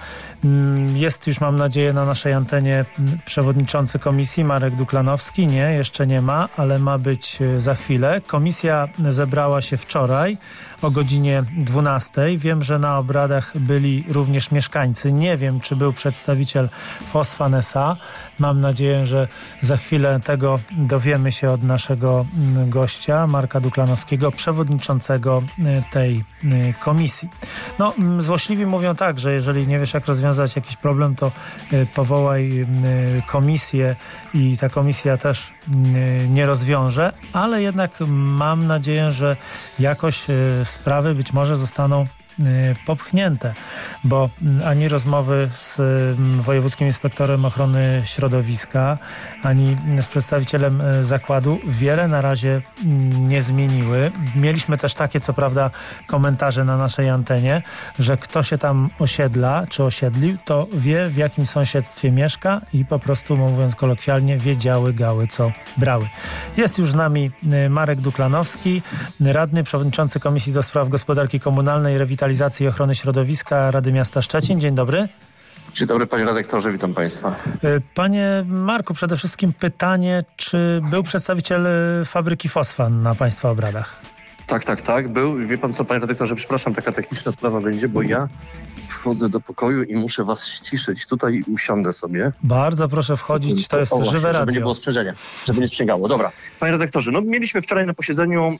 Jest już, mam nadzieję, na naszej antenie przewodniczący komisji Marek Duklanowski. Nie, jeszcze nie ma, ale ma być za chwilę. Komisja zebrała się wczoraj o godzinie 12:00. Wiem, że na obradach byli również mieszkańcy. Nie wiem, czy był przedstawiciel Fosfan S.A. Mam nadzieję, że za chwilę tego dowiemy się od naszego gościa, Marka Duklanowskiego, przewodniczącego tej komisji. No, złośliwi mówią tak, że jeżeli nie wiesz, jak rozwiązać jakiś problem, to powołaj komisję i ta komisja też nie rozwiąże, ale jednak mam nadzieję, że jakoś sprawy być może zostaną popchnięte, bo ani rozmowy z wojewódzkim inspektorem ochrony środowiska, ani z przedstawicielem zakładu wiele na razie nie zmieniły. Mieliśmy też takie, co prawda, komentarze na naszej antenie, że kto się tam osiedla, czy osiedlił, to wie, w jakim sąsiedztwie mieszka i po prostu, mówiąc kolokwialnie, wiedziały gały, co brały. Jest już z nami Marek Duklanowski, radny, przewodniczący Komisji do Spraw Gospodarki Komunalnej, Rewitalizacji i Ochrony Środowiska Rady Miasta Szczecin. Dzień dobry. Dzień dobry, panie redaktorze, witam państwa. Panie Marku, przede wszystkim pytanie, czy był przedstawiciel fabryki Fosfan na państwa obradach? Tak, był. Wie pan co, panie redaktorze, przepraszam, taka techniczna sprawa będzie, bo ja wchodzę do pokoju i muszę was ściszyć. Tutaj usiądę sobie. Bardzo proszę wchodzić, to jest żywe radio. Żeby nie było sprzężenia, żeby nie sprzęgało. Dobra. Panie redaktorze, no mieliśmy wczoraj na posiedzeniu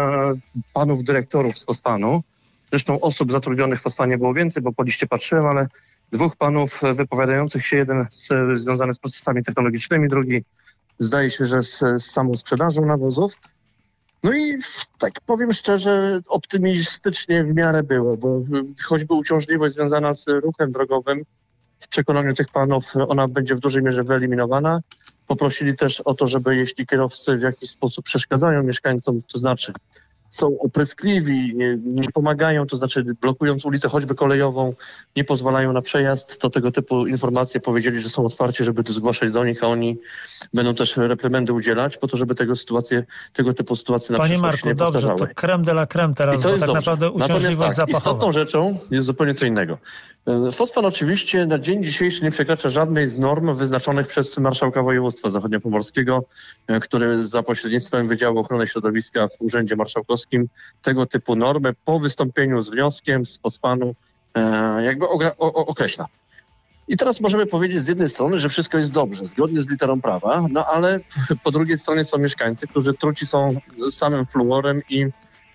panów dyrektorów z Fosfanu. Zresztą osób zatrudnionych w Fosfanie było więcej, bo po liście patrzyłem, ale dwóch panów wypowiadających się, jeden związany z procesami technologicznymi, drugi zdaje się, że z samą sprzedażą nawozów. No i tak powiem szczerze, optymistycznie w miarę było, bo choćby uciążliwość związana z ruchem drogowym, w przekonaniu tych panów ona będzie w dużej mierze wyeliminowana. Poprosili też o to, żeby jeśli kierowcy w jakiś sposób przeszkadzają mieszkańcom, to znaczy są opryskliwi, nie pomagają, to znaczy blokując ulicę choćby kolejową, nie pozwalają na przejazd, to tego typu informacje powiedzieli, że są otwarci, żeby to zgłaszać do nich, a oni będą też reprymendy udzielać po to, żeby tego typu sytuacje na Panie przyszłość Marku, nie dobrze, powtarzały. to creme de la creme teraz, bo tak naprawdę uciążliwość zapachowa. Istotną rzeczą jest zupełnie co innego. Fosfan oczywiście na dzień dzisiejszy nie przekracza żadnej z norm wyznaczonych przez marszałka województwa zachodniopomorskiego, który za pośrednictwem Wydziału Ochrony Środowiska w Urzędzie Marszałkowskim tego typu normy po wystąpieniu z wnioskiem z fosfanu jakby określa. I teraz możemy powiedzieć z jednej strony, że wszystko jest dobrze, zgodnie z literą prawa, no ale po drugiej stronie są mieszkańcy, którzy truci są samym fluorem i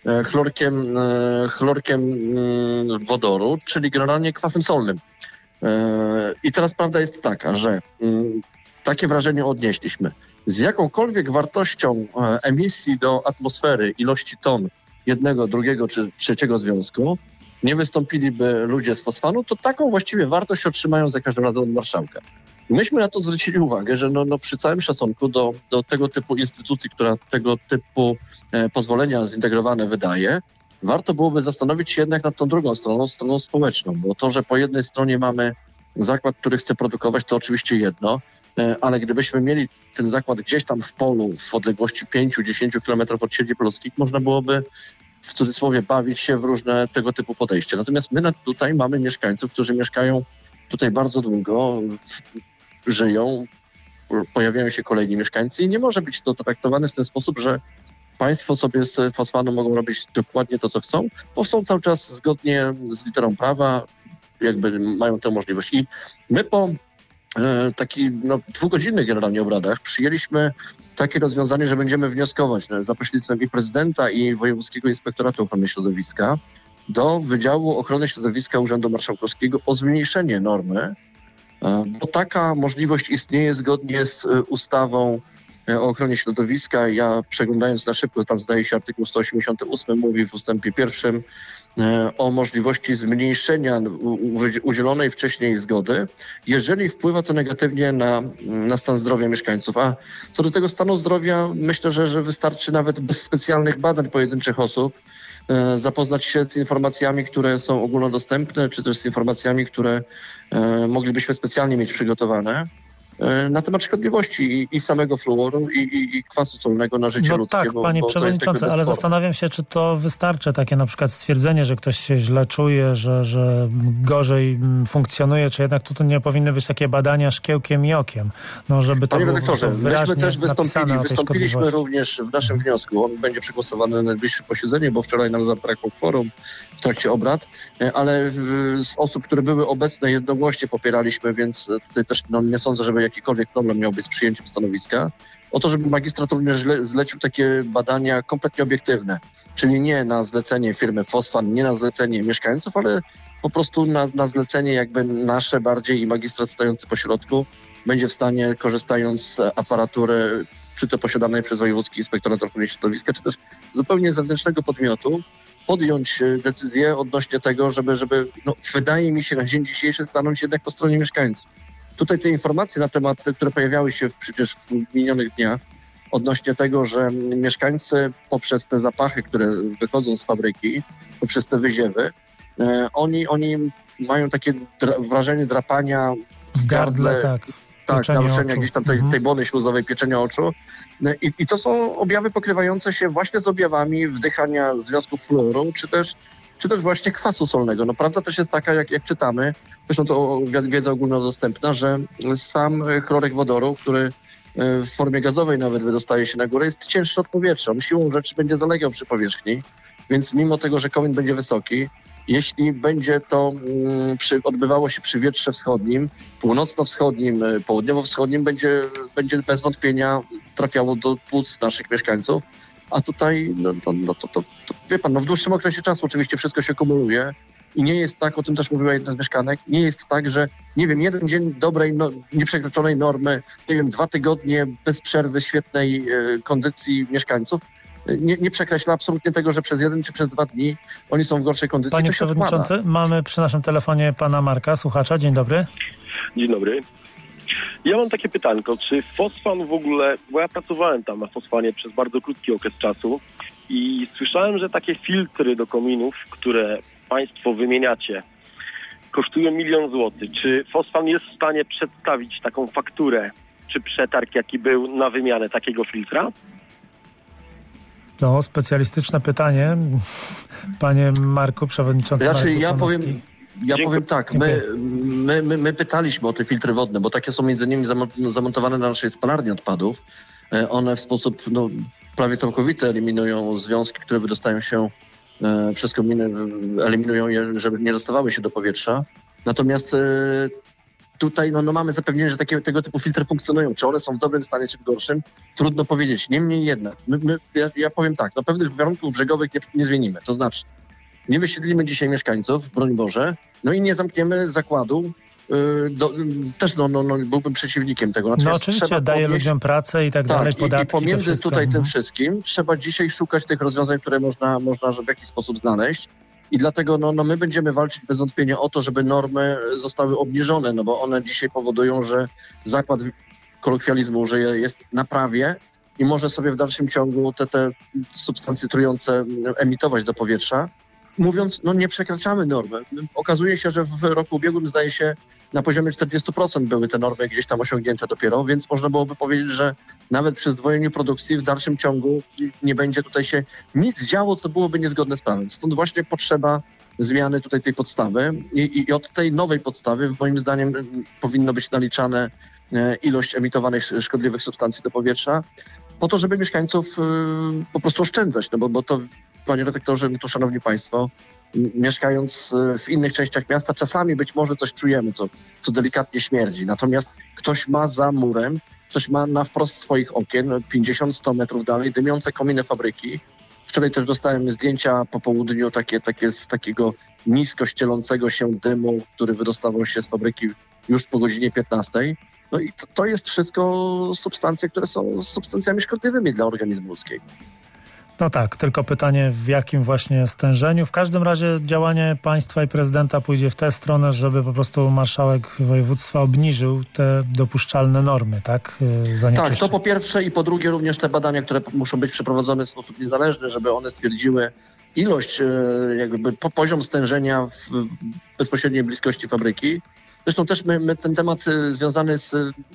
chlorkiem wodoru, czyli generalnie kwasem solnym. I teraz prawda jest taka, że takie wrażenie odnieśliśmy. Z jakąkolwiek wartością emisji do atmosfery ilości ton jednego, drugiego czy trzeciego związku nie wystąpiliby ludzie z fosfanu, to taką właściwie wartość otrzymają za każdym razem od marszałka. Myśmy na to zwrócili uwagę, że przy całym szacunku do tego typu instytucji, która tego typu pozwolenia zintegrowane wydaje, warto byłoby zastanowić się jednak nad tą drugą stroną społeczną, bo to, że po jednej stronie mamy zakład, który chce produkować, to oczywiście jedno, ale gdybyśmy mieli ten zakład gdzieś tam w polu, w odległości 5-10 kilometrów od siedzib ludzkich, można byłoby w cudzysłowie bawić się w różne tego typu podejście. Natomiast my tutaj mamy mieszkańców, którzy mieszkają tutaj bardzo długo, żyją, pojawiają się kolejni mieszkańcy i nie może być to traktowane w ten sposób, że państwo sobie z fosfanu mogą robić dokładnie to, co chcą, bo są cały czas zgodnie z literą prawa, jakby mają tę możliwość. I my po takich dwugodzinnych generalnie obradach przyjęliśmy takie rozwiązanie, że będziemy wnioskować za pośrednictwem i prezydenta, i Wojewódzkiego Inspektoratu Ochrony Środowiska do Wydziału Ochrony Środowiska Urzędu Marszałkowskiego o zmniejszenie normy, bo taka możliwość istnieje zgodnie z ustawą o ochronie środowiska. Ja przeglądając na szybko, tam zdaje się artykuł 188 mówi w ustępie 1 o możliwości zmniejszenia udzielonej wcześniej zgody, jeżeli wpływa to negatywnie na stan zdrowia mieszkańców. A co do tego stanu zdrowia, myślę, że wystarczy nawet bez specjalnych badań pojedynczych osób zapoznać się z informacjami, które są ogólnodostępne, czy też z informacjami, które moglibyśmy specjalnie mieć przygotowane na temat szkodliwości i samego fluoru, i kwasu solnego na życie ludzkie. Tak, panie przewodniczący, ale zastanawiam się, czy to wystarczy takie na przykład stwierdzenie, że ktoś się źle czuje, że gorzej funkcjonuje, czy jednak tutaj nie powinny być takie badania szkiełkiem i okiem, żeby to Panie było redaktorze, myśmy też wystąpiliśmy również w naszym wniosku. On będzie przegłosowany na najbliższym posiedzeniu, bo wczoraj nam zabrakło kworum w trakcie obrad, ale z osób, które były obecne, jednogłośnie popieraliśmy, więc tutaj też nie sądzę, żeby jakikolwiek problem miał być z przyjęciem stanowiska, o to, żeby magistrat również zlecił takie badania kompletnie obiektywne, czyli nie na zlecenie firmy Fosfan, nie na zlecenie mieszkańców, ale po prostu na zlecenie jakby nasze bardziej, i magistrat stojący po środku będzie w stanie, korzystając z aparatury, czy to posiadanej przez Wojewódzki Inspektorat Ochrony Środowiska, czy też zupełnie zewnętrznego podmiotu, podjąć decyzję odnośnie tego, żeby wydaje mi się na dzień dzisiejszy stanąć jednak po stronie mieszkańców. Tutaj te informacje na temat, które pojawiały się przecież w minionych dniach odnośnie tego, że mieszkańcy poprzez te zapachy, które wychodzą z fabryki, poprzez te wyziewy, oni mają takie wrażenie drapania w gardle, tak, naruszenia gdzieś tam tej błony śluzowej, pieczenia oczu. I to są objawy pokrywające się właśnie z objawami wdychania związków fluoru, czy też właśnie kwasu solnego. Prawda też jest taka, jak czytamy, zresztą to wiedza ogólnodostępna, że sam chlorek wodoru, który w formie gazowej nawet wydostaje się na górę, jest cięższy od powietrza. On siłą rzeczy będzie zalegał przy powierzchni, więc mimo tego, że komin będzie wysoki, jeśli będzie to odbywało się przy wietrze wschodnim, północno-wschodnim, południowo-wschodnim, będzie bez wątpienia trafiało do płuc naszych mieszkańców. A tutaj, to wie pan, w dłuższym okresie czasu oczywiście wszystko się kumuluje i nie jest tak, o tym też mówiła jedna z mieszkanek, nie jest tak, że, jeden dzień dobrej, nieprzekroczonej normy, 2 tygodnie bez przerwy, świetnej kondycji mieszkańców nie przekreśla absolutnie tego, że przez 1 czy przez 2 dni oni są w gorszej kondycji. Panie przewodniczący, mamy przy naszym telefonie pana Marka, słuchacza. Dzień dobry. Dzień dobry. Ja mam takie pytanko, czy Fosfan w ogóle, bo ja pracowałem tam na Fosfanie przez bardzo krótki okres czasu i słyszałem, że takie filtry do kominów, które państwo wymieniacie, kosztują 1 000 000 złotych. Czy Fosfan jest w stanie przedstawić taką fakturę czy przetarg, jaki był na wymianę takiego filtra? No, specjalistyczne pytanie. Panie Marku, przewodniczący Znaczy, Marku ja powiem tak, my pytaliśmy o te filtry wodne, bo takie są między innymi zamontowane na naszej spalarni odpadów. One w sposób prawie całkowity eliminują związki, które wydostają się przez kominy, eliminują je, żeby nie dostawały się do powietrza. Natomiast tutaj mamy zapewnienie, że tego typu filtry funkcjonują. Czy one są w dobrym stanie, czy w gorszym? Trudno powiedzieć. Niemniej jednak, ja powiem tak, pewnych warunków brzegowych nie zmienimy. To znaczy, nie wysiedlimy dzisiaj mieszkańców, broń Boże, i nie zamkniemy zakładu. Też byłbym przeciwnikiem tego. Natomiast oczywiście daje ludziom pracę i tak dalej, podatki. I pomiędzy tutaj tym wszystkim trzeba dzisiaj szukać tych rozwiązań, które można w jakiś sposób znaleźć. I dlatego my będziemy walczyć bez wątpienia o to, żeby normy zostały obniżone, bo one dzisiaj powodują, że zakład kolokwializmu, że jest na prawie i może sobie w dalszym ciągu te substancje trujące emitować do powietrza. Mówiąc, nie przekraczamy normy. Okazuje się, że w roku ubiegłym, zdaje się, na poziomie 40% były te normy gdzieś tam osiągnięte dopiero, więc można byłoby powiedzieć, że nawet przy zdwojeniu produkcji w dalszym ciągu nie będzie tutaj się nic działo, co byłoby niezgodne z prawem. Stąd właśnie potrzeba zmiany tutaj tej podstawy i od tej nowej podstawy, moim zdaniem, powinno być naliczane ilość emitowanych szkodliwych substancji do powietrza, po to, żeby mieszkańców po prostu oszczędzać, bo to, panie redaktorze, szanowni państwo, mieszkając w innych częściach miasta, czasami być może coś czujemy, co delikatnie śmierdzi. Natomiast ktoś ma za murem, ktoś ma na wprost swoich okien, 50-100 metrów dalej, dymiące kominy fabryki. Wczoraj też dostałem zdjęcia po południu takie z takiego nisko ścielącego się dymu, który wydostawał się z fabryki już po godzinie 15. I to jest wszystko substancje, które są substancjami szkodliwymi dla organizmu ludzkiego. No tak, tylko pytanie, w jakim właśnie stężeniu. W każdym razie działanie państwa i prezydenta pójdzie w tę stronę, żeby po prostu marszałek województwa obniżył te dopuszczalne normy, tak? Tak, to po pierwsze i po drugie również te badania, które muszą być przeprowadzone w sposób niezależny, żeby one stwierdziły ilość, poziom stężenia w bezpośredniej bliskości fabryki. Zresztą też my ten temat związany z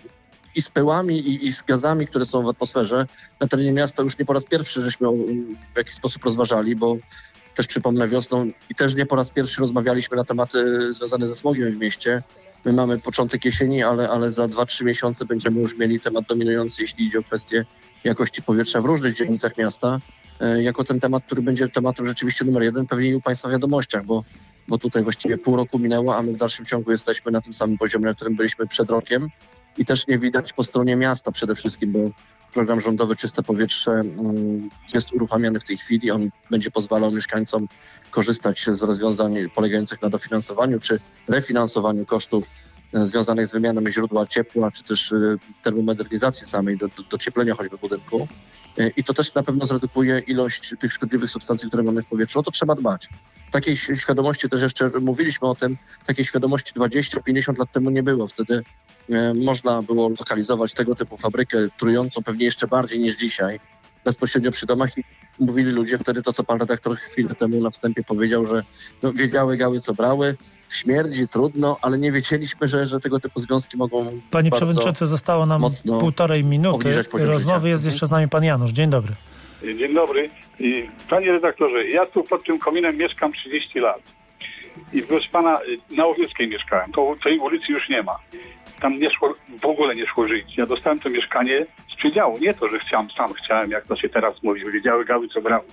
pyłami i z gazami, które są w atmosferze na terenie miasta już nie po raz pierwszy żeśmy w jakiś sposób rozważali, bo też przypomnę wiosną i też nie po raz pierwszy rozmawialiśmy na tematy związane ze smogiem w mieście. My mamy początek jesieni, ale za 2-3 miesiące będziemy już mieli temat dominujący, jeśli idzie o kwestię jakości powietrza w różnych dzielnicach miasta, jako ten temat, który będzie tematem rzeczywiście numer 1 pewnie i u państwa w wiadomościach, bo tutaj właściwie pół roku minęło, a my w dalszym ciągu jesteśmy na tym samym poziomie, na którym byliśmy przed rokiem. I też nie widać po stronie miasta przede wszystkim, bo program rządowy Czyste Powietrze jest uruchamiany w tej chwili. On będzie pozwalał mieszkańcom korzystać z rozwiązań polegających na dofinansowaniu czy refinansowaniu kosztów związanych z wymianą źródła ciepła, czy też termomodernizacji samej, docieplenia choćby budynku. I to też na pewno zredukuje ilość tych szkodliwych substancji, które mamy w powietrzu. O to trzeba dbać. Takiej świadomości też jeszcze mówiliśmy o tym, takiej świadomości 20-50 lat temu nie było. Wtedy można było lokalizować tego typu fabrykę trującą pewnie jeszcze bardziej niż dzisiaj, bezpośrednio przy domach i mówili ludzie wtedy to, co pan redaktor chwilę temu na wstępie powiedział, że wiedziały gały, co brały, śmierdzi, trudno, ale nie wiedzieliśmy, że tego typu związki mogą Panie przewodniczący, zostało nam 1,5 minuty rozmowy. Jest jeszcze z nami pan Janusz. Dzień dobry. Dzień dobry. Panie redaktorze, ja tu pod tym kominem mieszkam 30 lat. I proszę pana, na Łowieckiej mieszkałem. Tej ulicy już nie ma. Tam w ogóle nie szło żyć. Ja dostałem to mieszkanie z przydziału. Nie to, że sam chciałem, jak to się teraz mówi, wiedziały gały, co brały.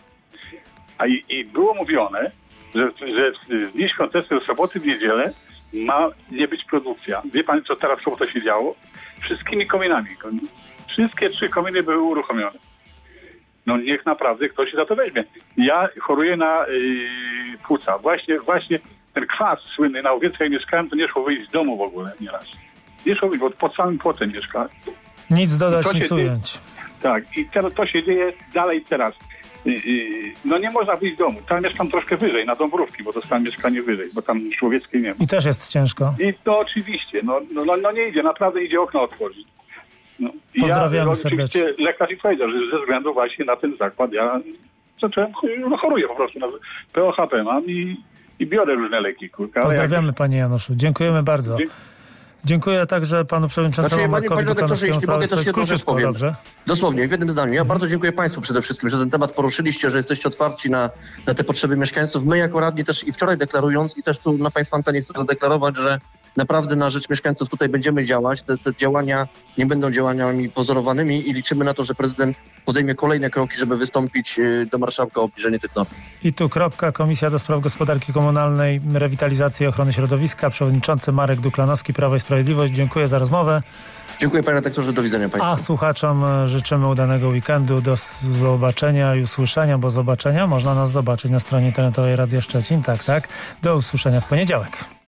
I było mówione, że w dni świąteczne, w soboty, w niedzielę ma nie być produkcja. Wie pan, co teraz w sobotę się działo? Wszystkimi kominami. Wszystkie 3 kominy były uruchomione. Niech naprawdę ktoś się za to weźmie. Ja choruję na płuca. Właśnie ten kwas słynny na Łowieckiej mieszkałem, to nie szło wyjść z domu w ogóle nieraz. Nie szło wyjść, bo pod samym płotem mieszkałem. Nic dodać, nic ująć. Tak, i to się dzieje dalej teraz. No nie można wyjść z domu. Tam mieszkam troszkę wyżej, na Dąbrówki, bo dostałem mieszkanie wyżej, bo tam Człowieckiej nie ma. I też jest ciężko. I to oczywiście, no nie idzie, naprawdę idzie okno otworzyć. No. Pozdrawiamy serdecznie. Lekarz mi powiedział, że ze względu właśnie na ten zakład ja zacząłem, choruję po prostu. POHP mam i biorę różne leki. Pozdrawiamy panie Januszu. Dziękujemy bardzo. Dziękuję także panu przewodniczącemu Markowi Dukanowskiemu. Jeśli mogę, też jedną rzecz powiem. Dobrze. Dosłownie, w jednym zdaniu. Ja bardzo dziękuję państwu przede wszystkim, że ten temat poruszyliście, że jesteście otwarci na te potrzeby mieszkańców. My jako radni też i wczoraj deklarując i też tu na państwa antenie chcę zadeklarować, że naprawdę na rzecz mieszkańców tutaj będziemy działać. Te działania nie będą działaniami pozorowanymi i liczymy na to, że prezydent podejmie kolejne kroki, żeby wystąpić do marszałka o obniżenie tych norm. I tu kropka. Komisja do Spraw Gospodarki Komunalnej, Rewitalizacji i Ochrony Środowiska. Przewodniczący Marek Duklanowski, Prawo i Sprawiedliwość. Dziękuję za rozmowę. Dziękuję panie redaktorze, do widzenia państwu. A słuchaczom życzymy udanego weekendu, do zobaczenia i usłyszenia, bo zobaczenia można nas zobaczyć na stronie internetowej Radia Szczecin. Tak. Do usłyszenia w poniedziałek.